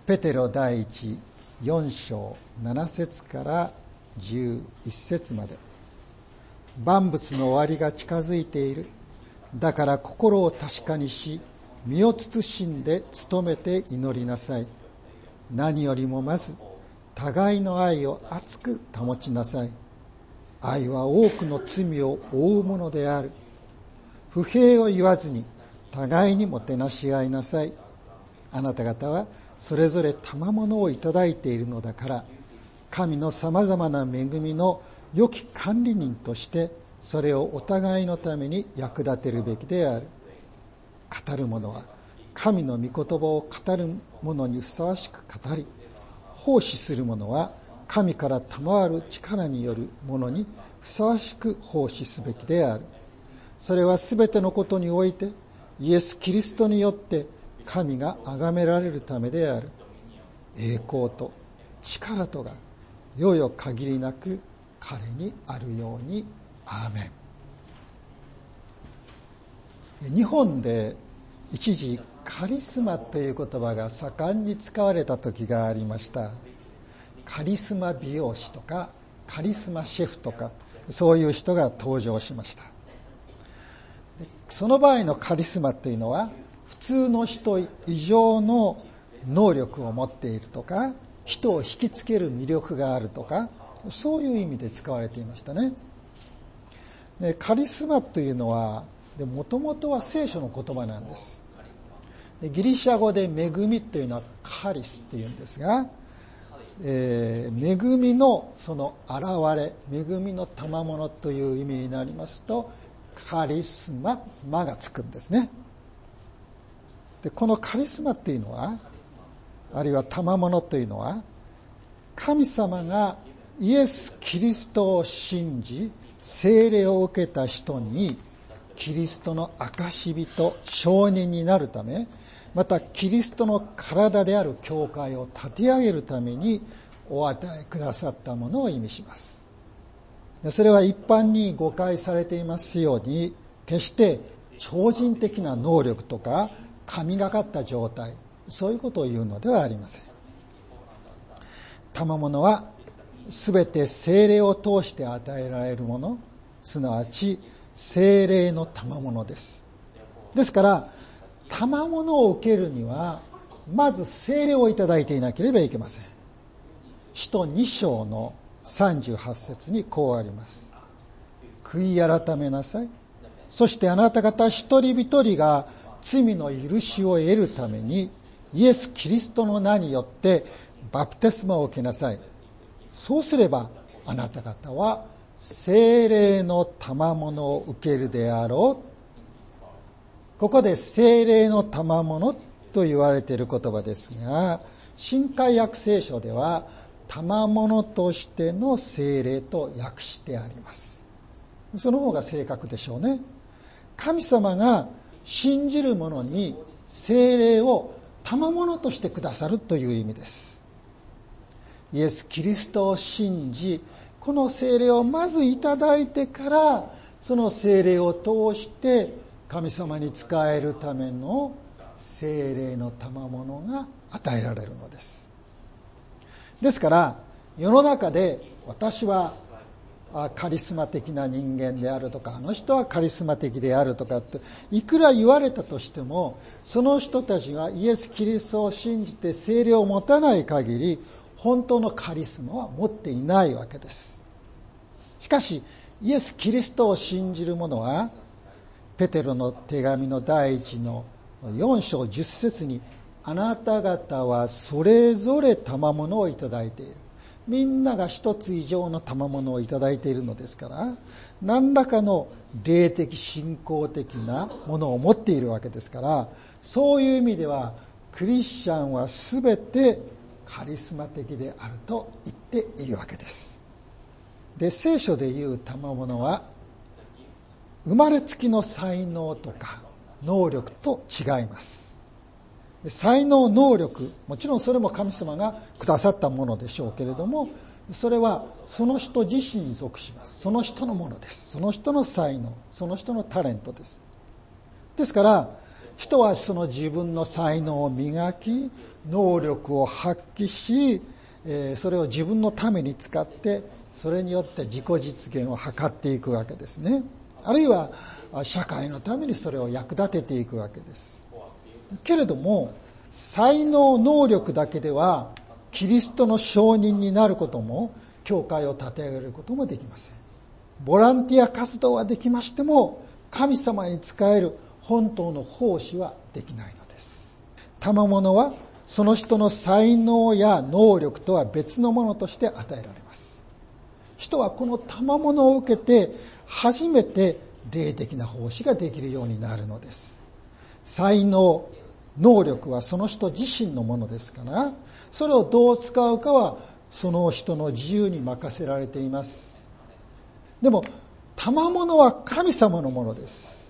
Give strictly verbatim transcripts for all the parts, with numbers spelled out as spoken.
ペテロ第一よん章なな節からじゅういち節まで。万物の終わりが近づいている。だから心を確かにし、身を慎んで努めて祈りなさい。何よりもまず、互いの愛を熱く保ちなさい。愛は多くの罪を負うものである。不平を言わずに、互いにもてなし合いなさい。あなた方はそれぞれ賜物をいただいているのだから、神の様々な恵みの良き管理人として、それをお互いのために役立てるべきである。語る者は神の御言葉を語る者にふさわしく語り、奉仕する者は神から賜る力によるものにふさわしく奉仕すべきである。それはすべてのことにおいてイエス・キリストによって神が崇められるためである。栄光と力とがよよ限りなく彼にあるように。アーメン。日本で一時カリスマという言葉が盛んに使われた時がありました。カリスマ美容師とかカリスマシェフとか、そういう人が登場しました。その場合のカリスマというのは、普通の人以上の能力を持っているとか、人を引きつける魅力があるとか、そういう意味で使われていましたね。でカリスマというのはもともとは聖書の言葉なんです。でギリシャ語で恵みというのはカリスというんですが、えー、恵みのその現れ、恵みの賜物という意味になりますと、カリスマ、マがつくんですね。でこのカリスマというのは、あるいは賜物というのは、神様がイエス・キリストを信じ聖霊を受けた人にキリストの証人、証人になるため、またキリストの体である教会を立て上げるためにお与えくださったものを意味します。それは一般に誤解されていますように、決して超人的な能力とか神がかった状態、そういうことを言うのではありません。賜物はすべて聖霊を通して与えられるもの、すなわち聖霊の賜物です。ですから賜物を受けるにはまず聖霊をいただいていなければいけません。使徒に章のさんじゅうはち節にこうあります。悔い改めなさい。そしてあなた方一人一人が罪の許しを得るためにイエス・キリストの名によってバプテスマを受けなさい。そうすればあなた方は聖霊の賜物を受けるであろう。ここで聖霊の賜物と言われている言葉ですが、新海訳聖書では賜物としての聖霊と訳してあります。その方が正確でしょうね。神様が信じる者に聖霊を賜物としてくださるという意味です。イエス・キリストを信じ、この聖霊をまずいただいてから、その聖霊を通して神様に仕えるための聖霊の賜物が与えられるのです。ですから世の中で私はカリスマ的な人間であるとか、あの人はカリスマ的であるとかっていくら言われたとしても、その人たちがイエス・キリストを信じて聖霊を持たない限り本当のカリスマは持っていないわけです。しかしイエス・キリストを信じる者は、ペテロの手紙の第一のよん章じゅっ節に、あなた方はそれぞれ賜物をいただいている。みんなが一つ以上の賜物をいただいているのですから、何らかの霊的信仰的なものを持っているわけですから、そういう意味ではクリスチャンはすべてカリスマ的であると言っていいわけです。で、聖書で言う賜物は生まれつきの才能とか能力と違います。才能、能力、もちろんそれも神様がくださったものでしょうけれども、それはその人自身に属します。その人のものです。その人の才能、その人のタレントです。ですから人はその自分の才能を磨き、能力を発揮し、それを自分のために使って、それによって自己実現を図っていくわけですね。あるいは社会のためにそれを役立てていくわけです。けれども、才能、能力だけではキリストの証人になることも、教会を立て上げることもできません。ボランティア活動はできましても、神様に仕える本当の奉仕はできないのです。賜物はその人の才能や能力とは別のものとして与えられます。人はこの賜物を受けて初めて霊的な奉仕ができるようになるのです。才能、能力はその人自身のものですから、それをどう使うかはその人の自由に任せられています。でも、賜物は神様のものです。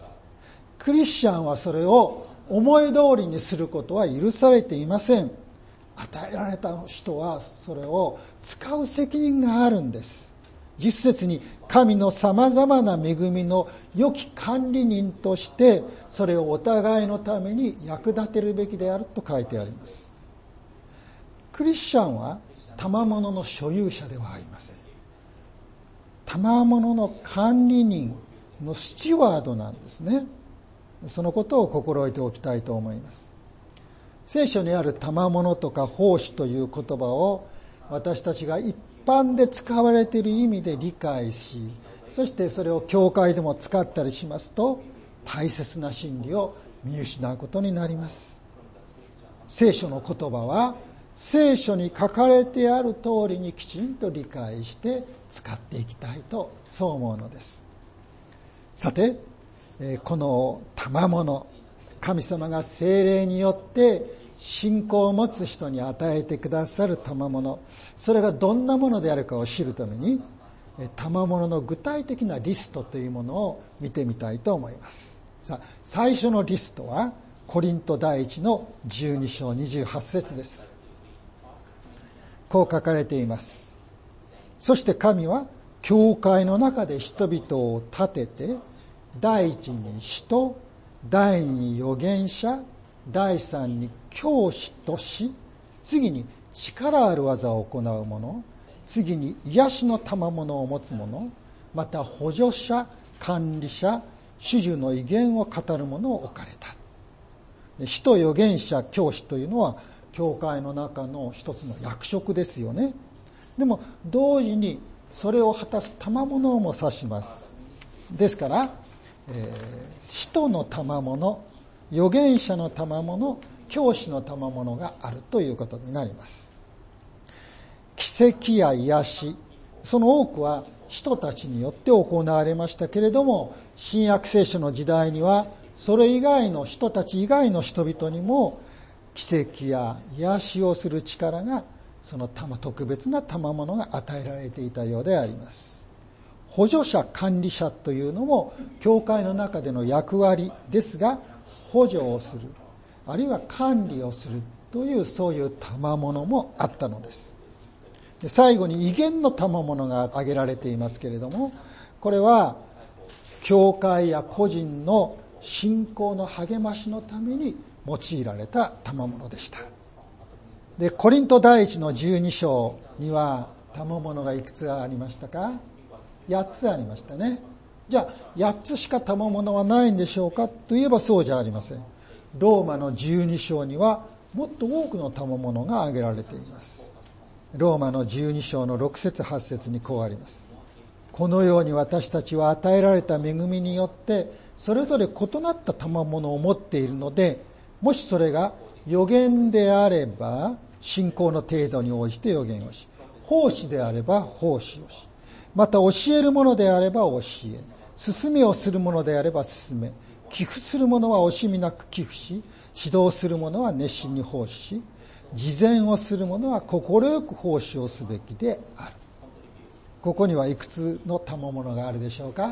クリスチャンはそれを思い通りにすることは許されていません。与えられた人はそれを使う責任があるんです。実節に神の様々な恵みの良き管理人としてそれをお互いのために役立てるべきであると書いてあります。クリスチャンは賜物の所有者ではありません。賜物の管理人のスチュワードなんですね。そのことを心得ておきたいと思います。聖書にある賜物とか奉仕という言葉を私たちが一般で使われている意味で理解し、そしてそれを教会でも使ったりしますと、大切な真理を見失うことになります。聖書の言葉は聖書に書かれてある通りにきちんと理解して使っていきたいと、そう思うのです。さて、この賜物、神様が聖霊によって信仰を持つ人に与えてくださる賜物、それがどんなものであるかを知るために、賜物の具体的なリストというものを見てみたいと思います。さあ、最初のリストはコリント第一のじゅうに章にじゅうはち節です。こう書かれています。そして神は教会の中で人々を立てて、第一に使徒、第二に預言者、第三に教師とし、次に力ある技を行う者、次に癒しの賜物を持つ者、また補助者、管理者、主従の威厳を語る者を置かれた。使徒、預言者、教師というのは教会の中の一つの役職ですよね。でも同時にそれを果たす賜物も指します。ですから、えー、使徒の賜物、預言者の賜物、教師の賜物があるということになります。奇跡や癒し、その多くは人たちによって行われましたけれども、新約聖書の時代にはそれ以外の人たち以外の人々にも奇跡や癒しをする力が、その特別な賜物が与えられていたようであります。補助者、管理者というのも教会の中での役割ですが、補助をする、あるいは管理をするという、そういう賜物もあったのです。で、最後に威厳の賜物が挙げられていますけれども、これは教会や個人の信仰の励ましのために用いられた賜物でした。で、コリント第一のじゅうに章には賜物がいくつありましたか？やっつありましたね。じゃあやっつしか賜物はないんでしょうかといえばそうじゃありません。ローマのじゅうに章にはもっと多くの賜物が挙げられています。ローマのじゅうに章のろく節はち節にこうあります。このように私たちは与えられた恵みによってそれぞれ異なった賜物を持っているので、もしそれが預言であれば信仰の程度に応じて預言をし、奉仕であれば奉仕をし、また教えるものであれば教え、勧めをするものであれば勧め、寄付するものは惜しみなく寄付し、指導するものは熱心に奉仕し、慈善をするものは心よく奉仕をすべきである。ここにはいくつの賜物があるでしょうか？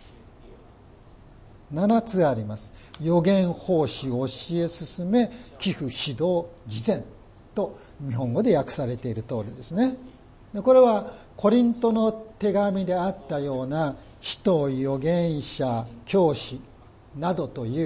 ななつあります。預言、奉仕、教え、勧め、寄付、指導、慈善と日本語で訳されている通りですね。これはコリントの手紙であったような使徒、預言者、教師などという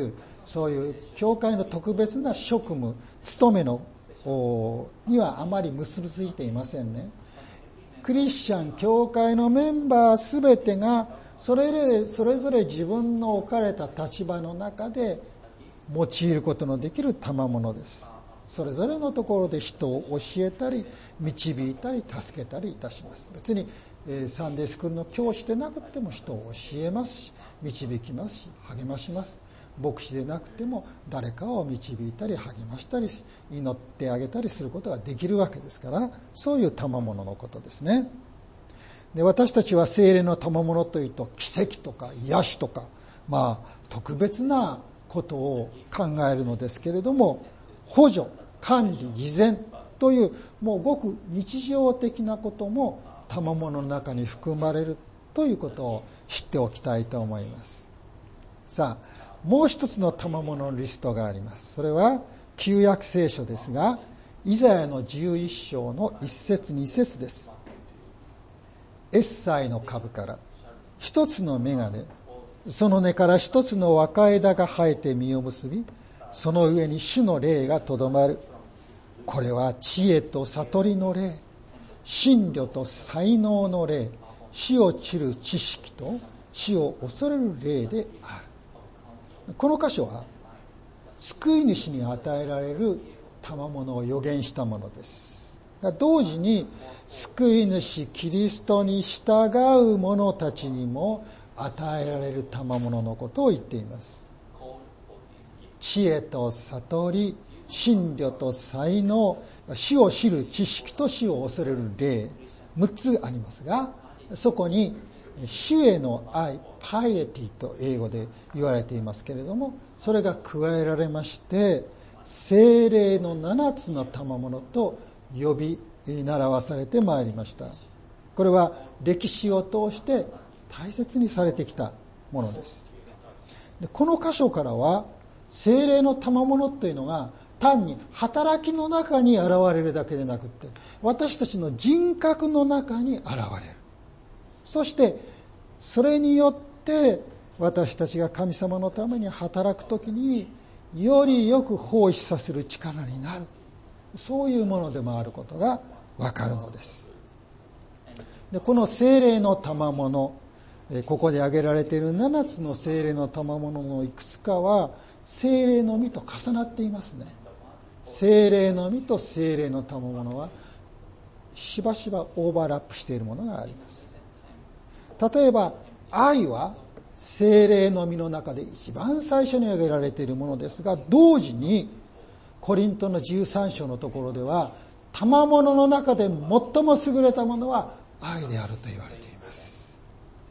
そういう教会の特別な職務、務めのにはあまり結びついていませんね。クリスチャン教会のメンバーすべてがそれぞれ、それぞれ自分の置かれた立場の中で用いることのできる賜物です。それぞれのところで人を教えたり導いたり助けたりいたします。別に、えー、サンデースクールの教師でなくても人を教えますし、導きますし、励まします。牧師でなくても誰かを導いたり励ましたり祈ってあげたりすることができるわけですから、そういう賜物のことですね。で、私たちは聖霊の賜物というと奇跡とか癒しとか、まあ特別なことを考えるのですけれども、補助、管理、慈善というもうごく日常的なことも賜物の中に含まれるということを知っておきたいと思います。さあ、もう一つの賜物のリストがあります。それは旧約聖書ですが、イザヤのじゅういっ章のいっ節に節です。エッサイの株から一つの芽が出、その根から一つの若枝が生えて実を結び、その上に主の霊がとどまる。これは知恵と悟りの霊、真理と才能の霊、死を知る知識と死を恐れる霊である。この箇所は救い主に与えられる賜物を予言したものです。同時に救い主キリストに従う者たちにも与えられる賜物のことを言っています。知恵と悟り、真理と才能、死を知る知識と死を恐れる霊、むっつありますが、そこに主への愛、パイエティと英語で言われていますけれども、それが加えられまして、聖霊の七つの賜物と呼び習わされてまいりました。これは歴史を通して大切にされてきたものです。で、この箇所からは、聖霊の賜物というのが単に働きの中に現れるだけでなくて、私たちの人格の中に現れる。そしてそれによって私たちが神様のために働くときによりよく奉仕させる力になる、そういうものでもあることがわかるのです。で、この聖霊の賜物、ここで挙げられている七つの聖霊の賜物のいくつかは聖霊の実と重なっていますね。聖霊の実と聖霊の賜物はしばしばオーバーラップしているものがあります。例えば愛は聖霊の実の中で一番最初に挙げられているものですが、同時にコリントのじゅうさん章のところでは賜物の中で最も優れたものは愛であると言われています。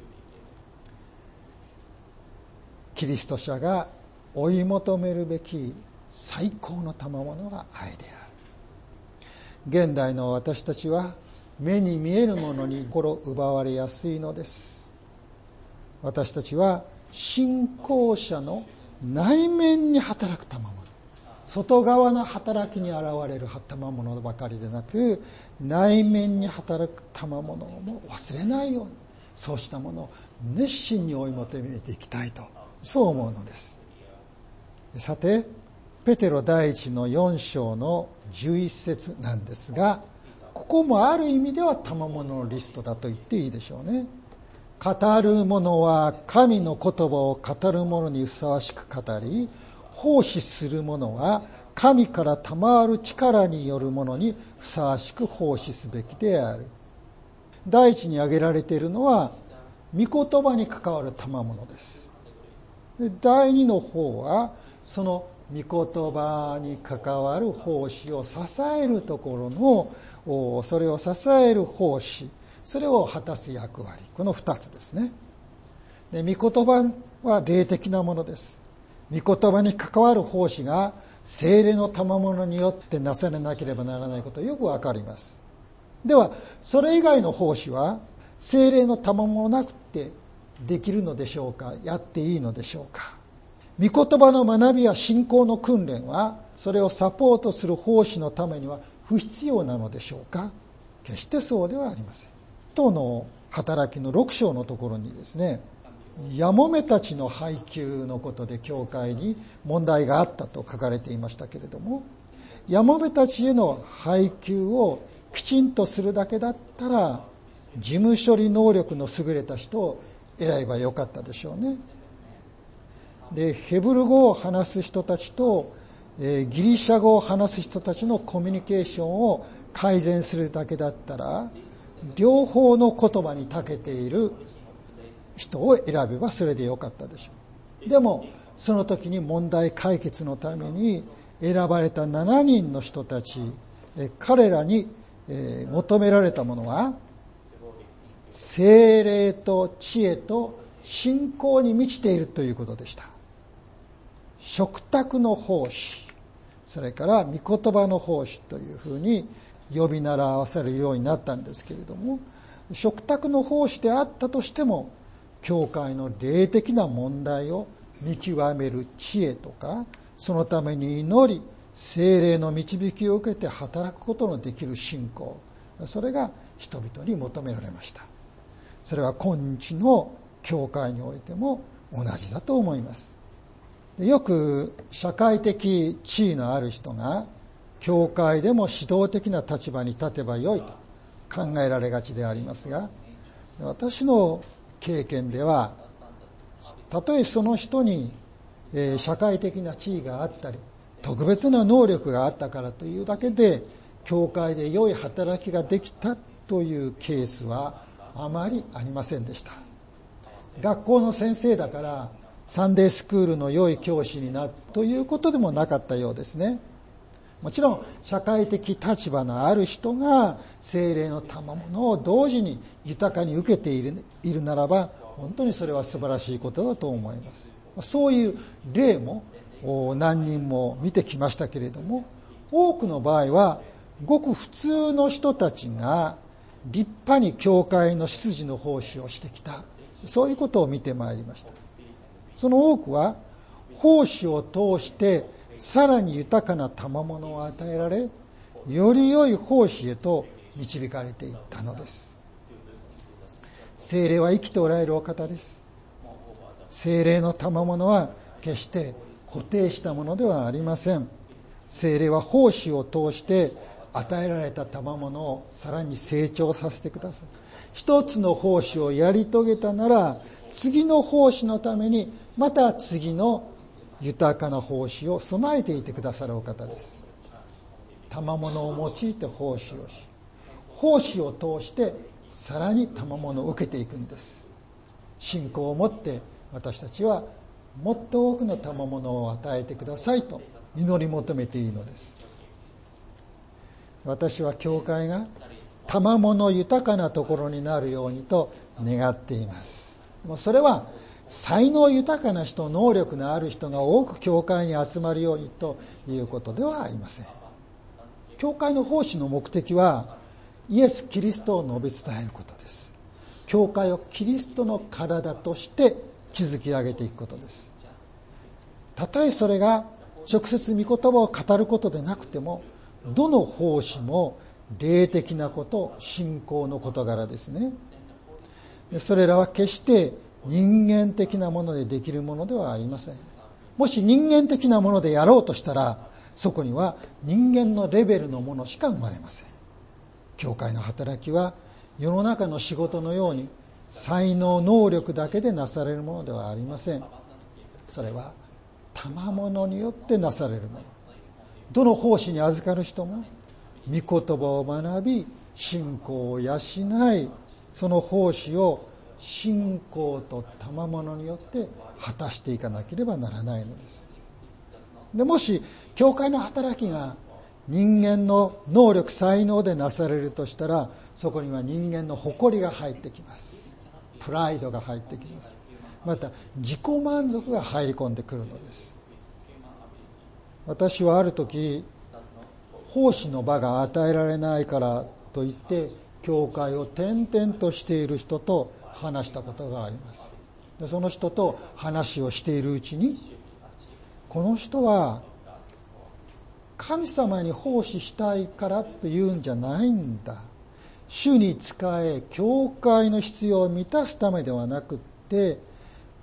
キリスト者が追い求めるべき最高の賜物が愛である。現代の私たちは目に見えるものに心奪われやすいのです。私たちは信仰者の内面に働く賜物、外側の働きに現れる賜物ばかりでなく、内面に働く賜物も忘れないように、そうしたものを熱心に追い求めていきたいと、そう思うのです。さて、ペテロ第一のよん章のじゅういっ節なんですが、ここもある意味では賜物のリストだと言っていいでしょうね。語る者は神の言葉を語る者にふさわしく語り、奉仕する者は神から賜る力によるものにふさわしく奉仕すべきである。第一に挙げられているのは御言葉に関わる賜物です。第二の方はその御言葉に関わる奉仕を支えるところの、それを支える奉仕、それを果たす役割、この二つですね。で、御言葉は霊的なものです。御言葉に関わる奉仕が聖霊の賜物によってなされなければならないことよくわかります。では、それ以外の奉仕は聖霊の賜物なくてできるのでしょうか？やっていいのでしょうか？御言葉の学びや信仰の訓練はそれをサポートする奉仕のためには不必要なのでしょうか？決してそうではありません。使徒の働きのろく章のところにですね、 やもめたちの配給のことで教会に問題があったと書かれていましたけれども、やもめたちへの配給をきちんとするだけだったら、事務処理能力の優れた人を選べばよかったでしょうね。で、ヘブル語を話す人たちと、えー、ギリシャ語を話す人たちのコミュニケーションを改善するだけだったら、両方の言葉に長けている人を選べばそれでよかったでしょう。でも、その時に問題解決のために選ばれたななにんの人たち、え彼らに、えー、求められたものは、聖霊と知恵と信仰に満ちているということでした。食卓の奉仕、それから御言葉の奉仕というふうに呼び習わせるようになったんですけれども、食卓の奉仕であったとしても、教会の霊的な問題を見極める知恵とか、そのために祈り、聖霊の導きを受けて働くことのできる信仰、それが人々に求められました。それは今日の教会においても同じだと思います。よく社会的地位のある人が教会でも指導的な立場に立てばよいと考えられがちでありますが、私の経験では、たとえその人に社会的な地位があったり特別な能力があったからというだけで教会で良い働きができたというケースはあまりありませんでした。学校の先生だからサンデースクールの良い教師になるということでもなかったようですね。もちろん社会的立場のある人が聖霊の賜物を同時に豊かに受けている、いるならば本当にそれは素晴らしいことだと思います。そういう例も何人も見てきましたけれども、多くの場合はごく普通の人たちが立派に教会の出自の奉仕をしてきた、そういうことを見てまいりました。その多くは奉仕を通してさらに豊かな賜物を与えられ、より良い奉仕へと導かれていったのです。聖霊は生きておられるお方です。聖霊の賜物は決して固定したものではありません。聖霊は奉仕を通して与えられた賜物をさらに成長させてください。一つの奉仕をやり遂げたなら、次の奉仕のためにまた次の豊かな奉仕を備えていてくださるお方です。賜物を用いて奉仕をし、奉仕を通してさらに賜物を受けていくんです。信仰を持って私たちはもっと多くの賜物を与えてくださいと祈り求めていいのです。私は教会が賜物豊かなところになるようにと願っています。もうそれは才能豊かな人、能力のある人が多く教会に集まるようにということではありません。教会の奉仕の目的はイエス・キリストを述べ伝えることです。教会をキリストの体として築き上げていくことです。たとえそれが直接御言葉を語ることでなくても、どの奉仕も霊的なこと、信仰の事柄ですね。それらは決して人間的なものでできるものではありません。もし人間的なものでやろうとしたら、そこには人間のレベルのものしか生まれません。教会の働きは世の中の仕事のように才能、能力だけでなされるものではありません。それは賜物によってなされるもの。どの奉仕に預かる人も御言葉を学び、信仰を養い、その奉仕を信仰と賜物によって果たしていかなければならないのです。でもし教会の働きが人間の能力、才能でなされるとしたら、そこには人間の誇りが入ってきます。プライドが入ってきます。また自己満足が入り込んでくるのです。私はある時、奉仕の場が与えられないからといって教会を転々としている人と話したことがあります。で、その人と話をしているうちに、この人は神様に奉仕したいからというんじゃないんだ。主に仕え、教会の必要を満たすためではなくって、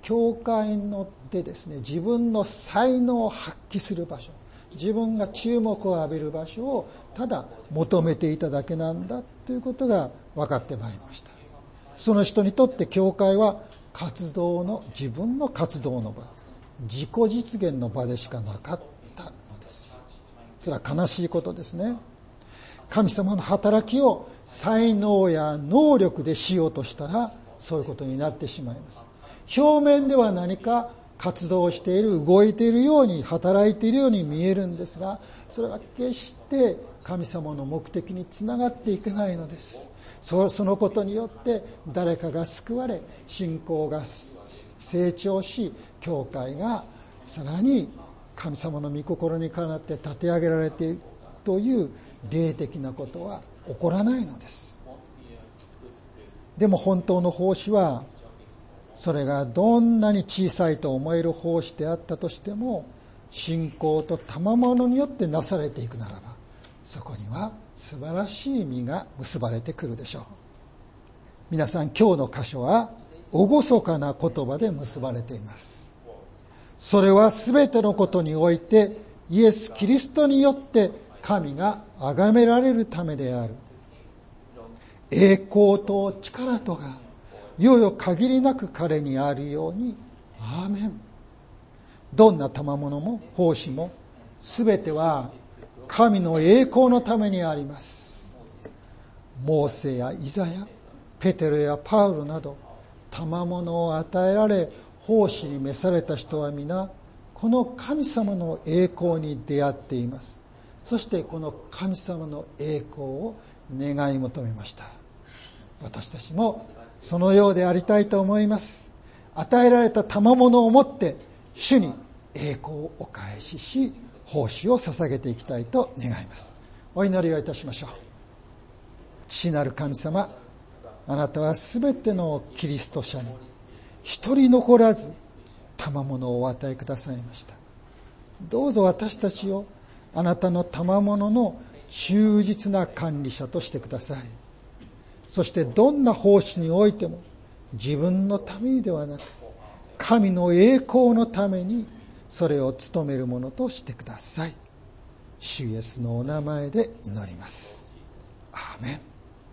教会のでですね、自分の才能を発揮する場所、自分が注目を浴びる場所をただ求めていただけなんだということが分かってまいりました。その人にとって教会は活動の、自分の活動の場、自己実現の場でしかなかったのです。それは悲しいことですね。神様の働きを才能や能力でしようとしたら、そういうことになってしまいます。表面では何か活動している、動いているように、働いているように見えるんですが、それは決して神様の目的につながっていけないのです。そのことによって誰かが救われ、信仰が成長し、教会がさらに神様の御心にかなって立て上げられているという霊的なことは起こらないのです。でも本当の奉仕は、それがどんなに小さいと思える奉仕であったとしても、信仰と賜物によってなされていくならば、そこには素晴らしい実が結ばれてくるでしょう。皆さん、今日の箇所は厳かな言葉で結ばれています。それはすべてのことにおいてイエス・キリストによって神が崇められるためである。栄光と力とがいよいよ限りなく彼にあるように。アーメン。どんな賜物も奉仕もすべては神の栄光のためにあります。モーセやイザヤ、ペテロやパウロなど賜物を与えられ奉仕に召された人は皆この神様の栄光に出会っています。そしてこの神様の栄光を願い求めました。私たちもそのようでありたいと思います。与えられた賜物をもって主に栄光をお返しし、奉仕を捧げていきたいと願います。お祈りをいたしましょう。父なる神様、あなたはすべてのキリスト者に一人残らず賜物をお与えくださいました。どうぞ私たちをあなたの賜物の忠実な管理者としてください。そしてどんな奉仕においても自分のためにではなく神の栄光のためにそれを務めるものとしてください。主イエスのお名前で祈ります。アーメン。